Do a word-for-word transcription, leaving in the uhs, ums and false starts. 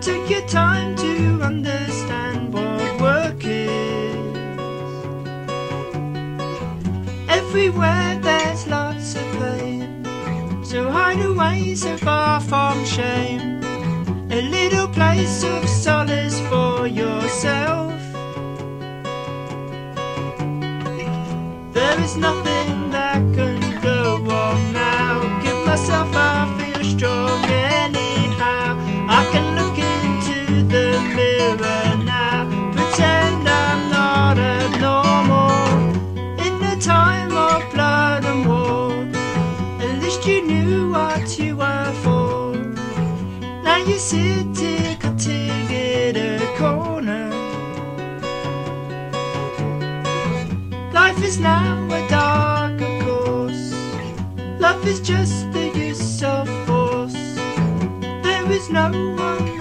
took your time to understand what work is. Everywhere there's lots of pain, so hide away so far from shame. A little place of solace for yourself. There is nothing that can go wrong now. Give myself, I feel strong anyhow. I can look into the mirror now, pretend I'm not abnormal. In the time of blood and war, at least you knew what you were for. Now you sit here cutting in a corner. Life is now a darker course. Love is just the use of force. There is no one